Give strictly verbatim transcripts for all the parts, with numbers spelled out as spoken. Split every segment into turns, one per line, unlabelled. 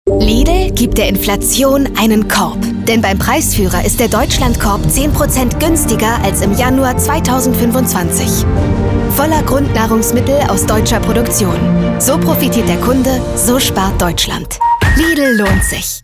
Lidl gibt der Inflation einen Korb. Denn beim Preisführer ist der Deutschlandkorb zehn Prozent günstiger als im Januar zweitausendfünfundzwanzig. Voller Grundnahrungsmittel aus deutscher Produktion. So profitiert der Kunde, so spart Deutschland. Lidl lohnt sich.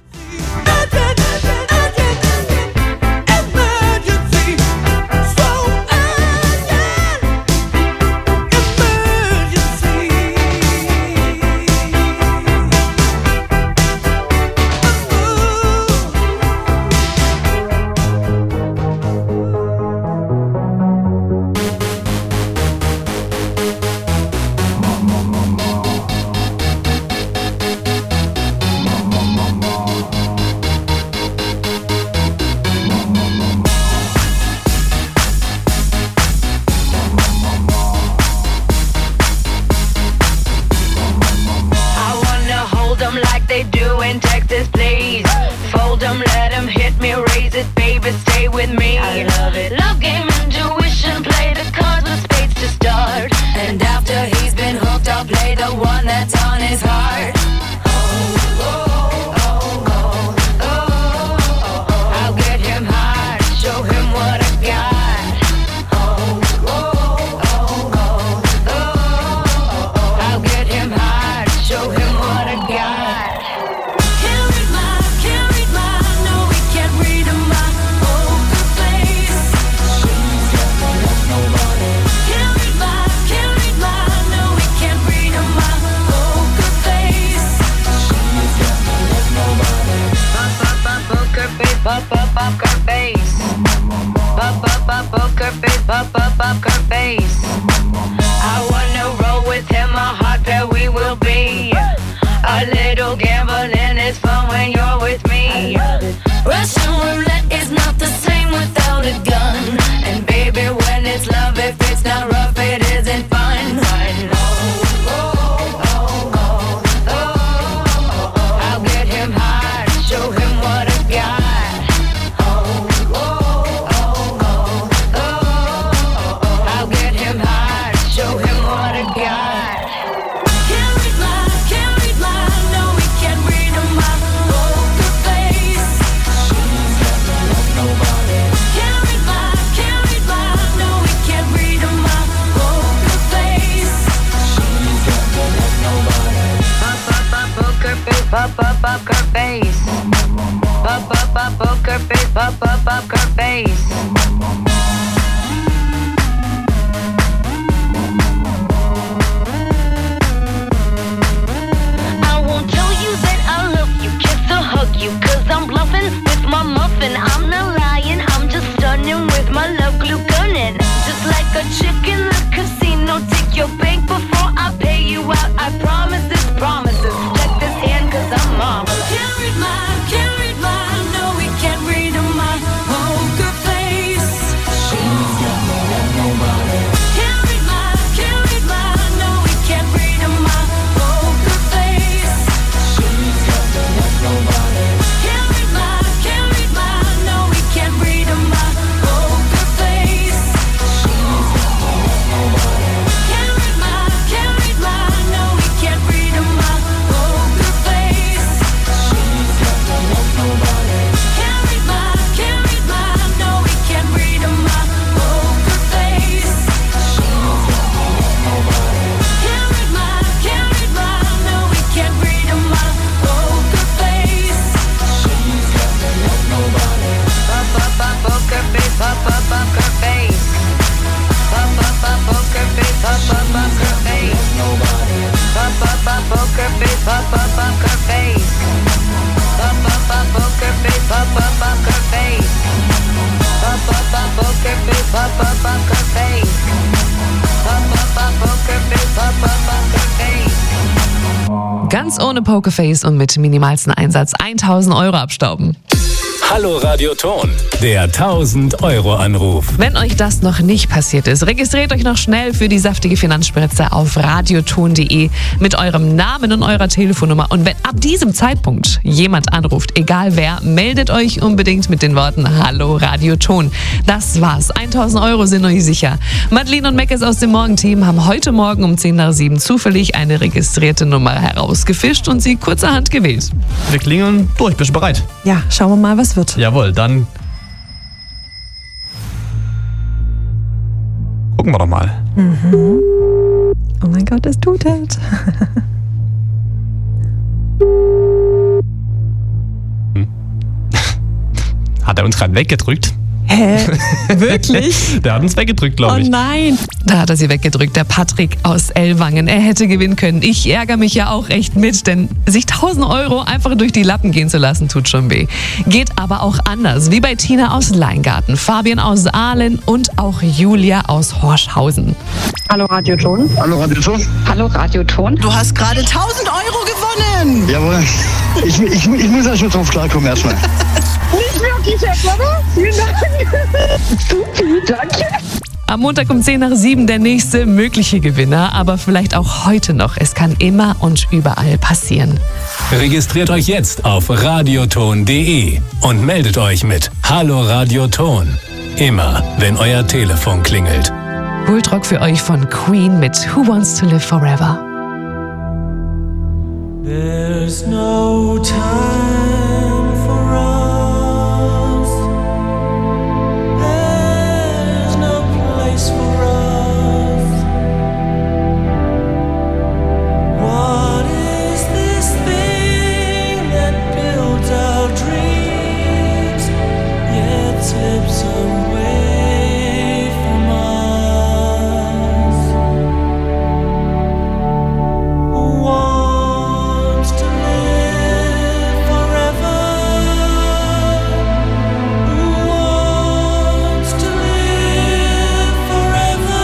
They do in Texas, please. Fold them, let them hit me, raise it, baby, stay with me. I love it. Love game, intuition, play the cards with spades to start. And after he's been hooked, I'll play the one that's on his heart. Oh, oh, oh, oh, oh, oh, oh. I'll get him hard, show him what I got. Oh, oh, oh, oh, oh, oh, oh. I'll get him hard, show him what I got. Pop up up her face. Pop up up poker face. Pop up up her face. I wanna roll with him, a hot pair we will be. A little gambling is fun when you're with me. Russian roulette is not the same without a gun. And baby, when it's love, if it's not rough, it isn't fun. Oh, oh, oh, oh, oh, oh, oh. I'll get him hard, show him what I got. Pop up up her face. Pop up up poker face. Pop up up her face. I won't tell you that I love you, kiss or hug you, cause I'm bluffing with my muffin. I'm not lying, I'm just stunning with my love glue gunning. Just like a chick in the casino, take your bank before I pay you out. I promise this promises. Check this hand cause I'm marvelous. Can't read my, can't read my, no we can't read my poker face. She's got more than nobody. Can't read my, can't read my, no we can't read my poker face. She's got more than nobody. Can't read my, can't read my, no we can't read my poker face. She's got more than nobody. Can't read my, can't read my, no we can't read my poker face. She's got more than nobody. Can't read my, can't read my, no we can't read my poker face. She's got more than nobody. Can't read my, can't read my, no we can't read my poker face. She's got more than nobody. Pop up up poker face. Pop up up her face. Pop up up poker face. Pop up up her face. Nobody. Pop up up poker face. Pop up up her face. Pop up up poker face. Pop up up her face. Pop up up poker face. Pop up up her face. Pop up up poker face. Pop up up her face.
Ganz ohne Pokerface und mit minimalsten Einsatz tausend Euro abstauben. Hallo Radio Ton, der tausend Euro Anruf.
Wenn euch das noch nicht passiert ist, registriert euch noch schnell für die saftige Finanzspritze auf radioton punkt de mit eurem Namen und eurer Telefonnummer. Und wenn ab diesem Zeitpunkt jemand anruft, egal wer, meldet euch unbedingt mit den Worten Hallo Radioton. Das war's. tausend Euro sind euch sicher. Madeleine und Meckes aus dem Morgenteam haben heute Morgen um zehn nach sieben zufällig eine registrierte Nummer herausgefischt und sie kurzerhand gewählt.
Wir klingeln durch. Bist du bereit?
Ja, schauen wir mal, was wird.
Jawohl, dann gucken wir doch mal.
Mhm. Oh mein Gott, es tut es.
Hm. Hat er uns gerade weggedrückt?
Hä? Wirklich?
Der hat uns weggedrückt, glaube ich.
Oh nein.
Da hat er sie weggedrückt, der Patrick aus Ellwangen. Er hätte gewinnen können. Ich ärgere mich ja auch echt mit, denn sich tausend Euro einfach durch die Lappen gehen zu lassen, tut schon weh. Geht aber auch anders, wie bei Tina aus Leingarten, Fabian aus Ahlen und auch Julia aus Horschhausen.
Hallo Radio Ton.
Hallo Radio Ton.
Hallo Radio Ton.
Du hast gerade tausend Euro gewonnen.
Jawohl. Ich, ich, ich muss erst mal drauf klarkommen erstmal.
Nicht wirklich, Herr Klopper. Vielen Dank. Super, danke.
Am Montag um zehn nach sieben der nächste mögliche Gewinner, aber vielleicht auch heute noch. Es kann immer und überall passieren.
Registriert euch jetzt auf radioton punkt de und meldet euch mit Hallo Radioton. Immer, wenn euer Telefon klingelt.
Bulldrock für euch von Queen mit Who Wants to Live Forever.
There's no time for us. There's no place for us. What is this thing that builds our dreams yet slips away from us? Wants to live forever. Who wants to live forever?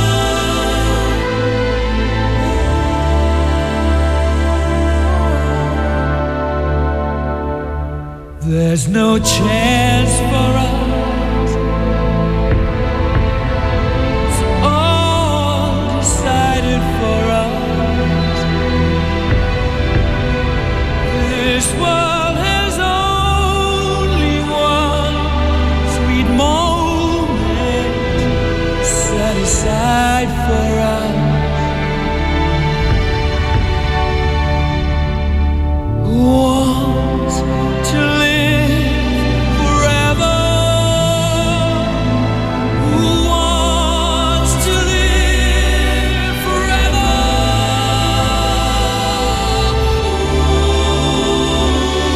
There's no chance for us. It's all decided for us. This world has only one sweet moment set aside for us. Who wants to live forever? Who wants to live forever?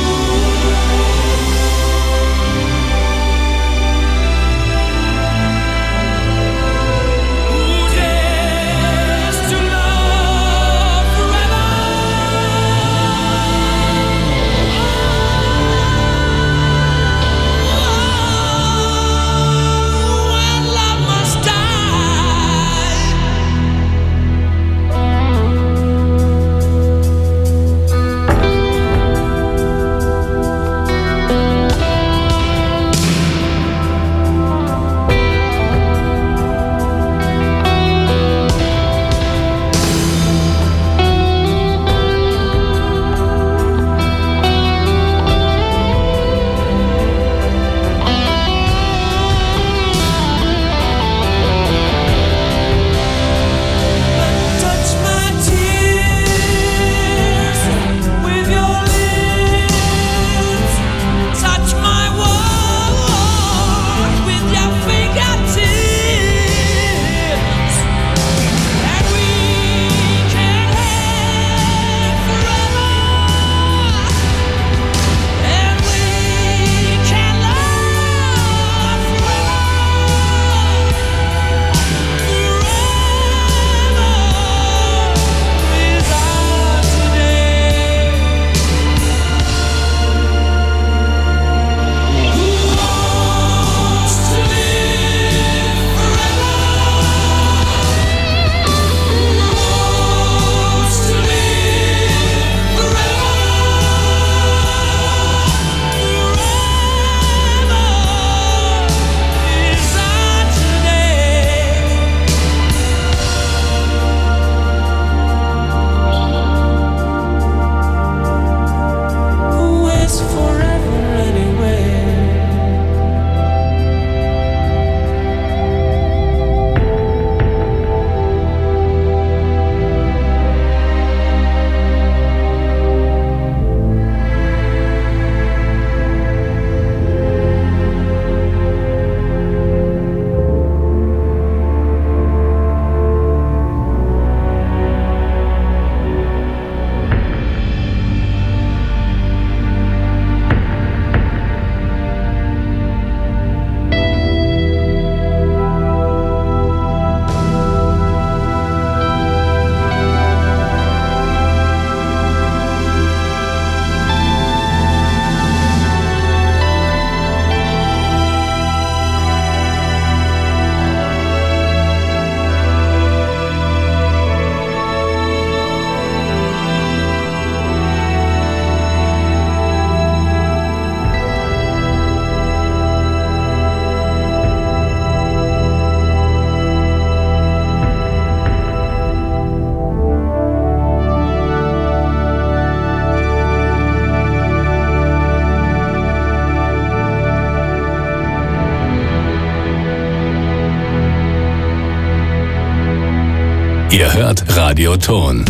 Ihr hört Radio Ton.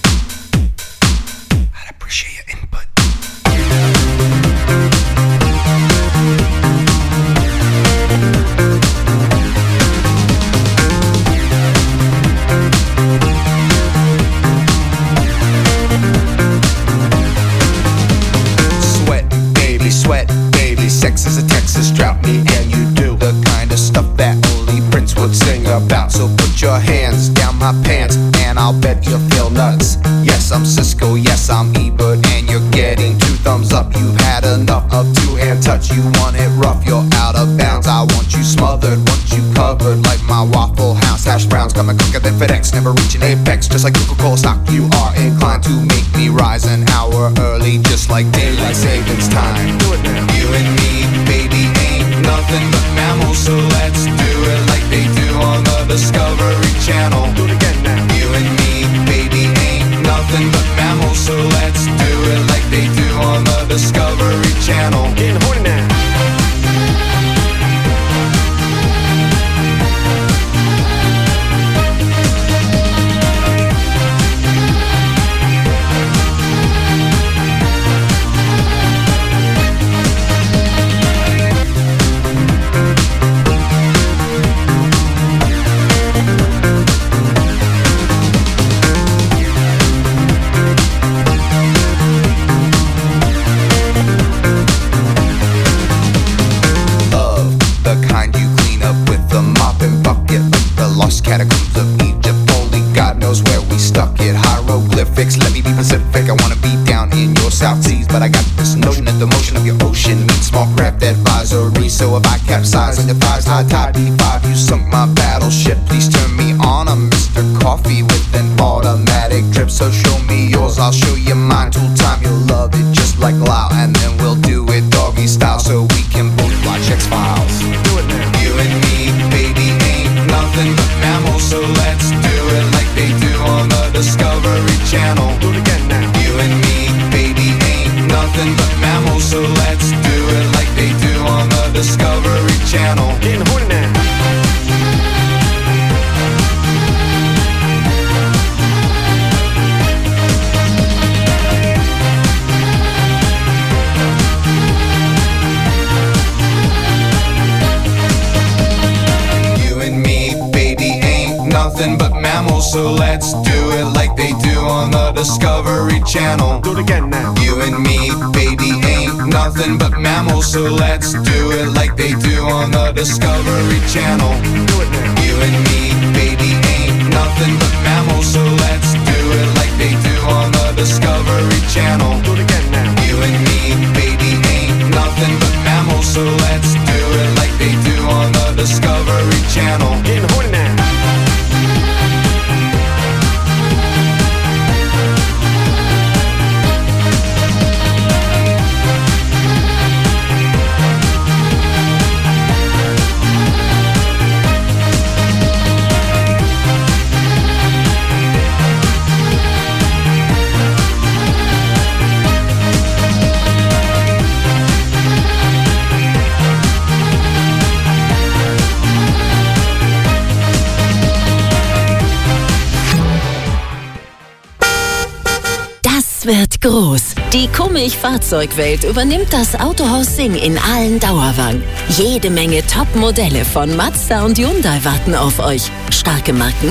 Sex is a Texas drought, me and you do the kind of stuff that only Prince would sing about. So put your hands down my pants and I'll bet you'll feel nuts. Yes, I'm Cisco, yes, I'm Ebert, and you're getting two thumbs up. You've had enough of two-hand touch, you want it rough, you're out of bounds. I want you smothered, want you covered like my Waffle House hash browns. Coming quicker than FedEx, never reaching apex, just like Coca-Cola stock. You are inclined to make me rise an hour early, just like daylight savings time. Do it now. You and me, baby, ain't nothing but mammals, so let's do it like they do on the Discovery Channel. Do it again now. You and me, baby, ain't nothing but mammals, so let's do it like they do on the Discovery Channel. Getting horny now. Catacombs of Egypt, only God knows where we stuck it. Hieroglyphics, let me be Pacific. I wanna be down in your South Seas, but I got this notion that the motion of your ocean means small craft advisory. So if I capsize on your thighs, high tide B five, you sunk my battleship. Please turn me on. I'm Mister Coffee with an automatic drip. So show me yours, I'll show you mine. Tool time, you'll love it just like Lao, and then we'll do it doggy style so we can both watch X-Files. Do it now. You and me, baby, ain't nothing but mammals, so let's do it like they do on the Discovery Channel. Do it again now. You and me, baby, ain't nothing but mammals, so let's do it like they do on the Discovery Channel. Getting horny now. Nothing but mammals, so let's do it like they do on the Discovery Channel. Do it again now. You and me, baby, ain't nothing but mammals, so let's do it like they do on the Discovery Channel. Do it now. You and me, baby, ain't nothing but mammals, so let's do it like they do on the Discovery Channel. Do it again now. You and me, baby, ain't nothing but mammals, so let's do it like they do on the Discovery Channel. Getting horny now.
Wird groß. Die Kummich-Fahrzeugwelt übernimmt das Autohaus Sing in allen Dauerwagen. Jede Menge Top-Modelle von Mazda und Hyundai warten auf euch. Starke Marken,